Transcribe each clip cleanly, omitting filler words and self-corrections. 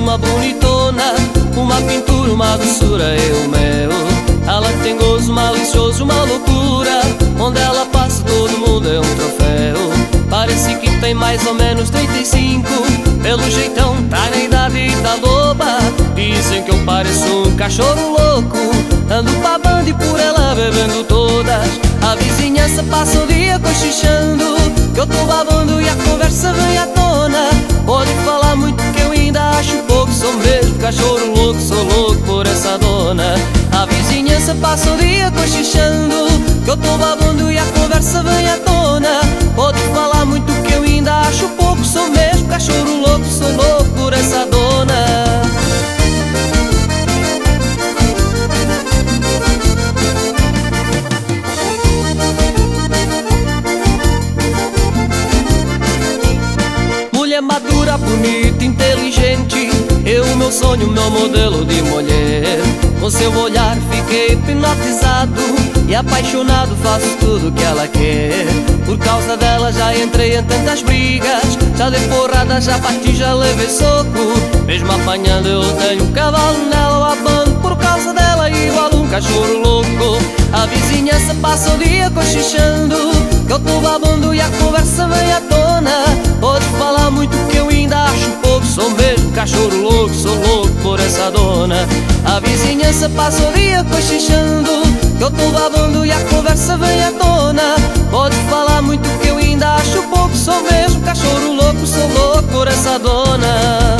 uma bonitona, uma pintura, uma doçura, eu mel. Ela tem gozo malicioso, uma loucura. Onde ela passa todo mundo é um troféu. Parece que tem mais ou menos 35. Pelo jeitão tá na idade da loba. Dizem que eu pareço um cachorro louco. Ando babando e por ela bebendo todas. A vizinhança passa o dia cochichando que eu tô babando e a conversa vem à tona. Pode falar muito que eu ainda acho pouco. Sou mesmo cachorro louco, sou louco por essa dona. A vizinhança passa o dia cochichando que eu tô babando e a conversa vem à tona. Pode falar muito que eu ainda acho pouco. Sou mesmo cachorro louco, sou louco por essa dona. Mulher madura, bonita, inteligente, eu, meu sonho, meu modelo de mulher. Com seu olhar fiquei hipnotizado e apaixonado, faço tudo que ela quer. Por causa dela já entrei em tantas brigas, já dei porrada, já bati, já levei soco. Mesmo apanhando eu tenho um cavalo nela, eu abando por causa dela igual um cachorro louco. A vizinhança passa o dia cochichando que eu tô babando e a conversa vem à tona. Pode falar muito que eu ainda acho pouco. Sou mesmo cachorro louco, sou louco por essa dona. A vizinhança passa o dia cochichando que eu tô babando e a conversa vem à tona. Pode falar muito que eu ainda acho pouco. Sou mesmo cachorro louco, sou louco por essa dona.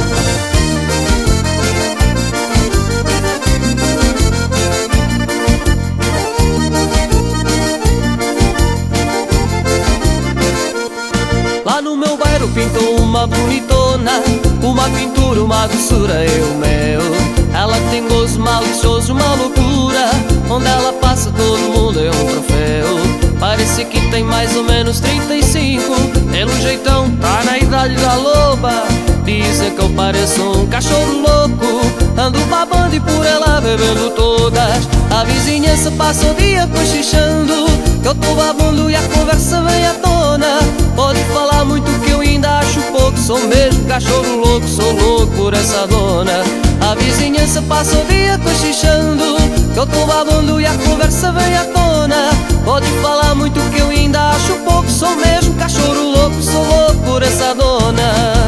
Lá no meu bairro pintou uma bonitona, uma pintura, uma doçura, eu mel. Ela tem gozo malicioso, uma loucura. Onde ela passa todo mundo é um troféu. Parece que tem mais ou menos 35. Pelo jeitão tá na idade da loba. Dizem que eu pareço um cachorro louco. Ando babando e por ela bebendo todas. A vizinhança passa o dia cochichando que eu tô babando e a conversa vem à tona. Pode falar muito que eu ainda acho pouco. Sou mesmo cachorro louco, sou louco por essa dona. A vizinhança passa o dia cochichando que eu tô babando e a conversa vem à tona. Pode falar muito que eu ainda acho pouco. Sou mesmo cachorro louco, sou louco por essa dona.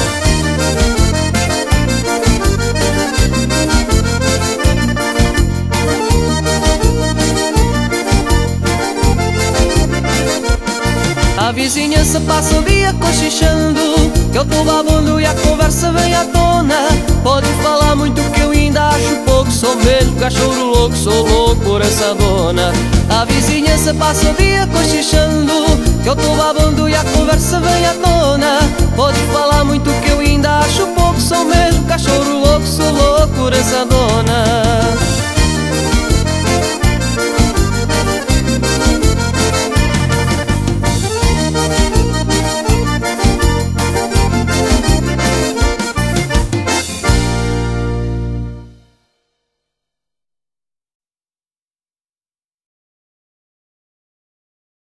A vizinhança passa o dia cochichando que eu tô babando e a conversa vem à tona. Pode falar muito que eu ainda acho pouco. Sou mesmo cachorro louco, sou louco por essa dona. A vizinhança passa o dia cochichando que eu tô babando e a conversa vem à tona. Pode falar muito que eu ainda acho pouco. Sou mesmo cachorro louco, sou louco por essa dona.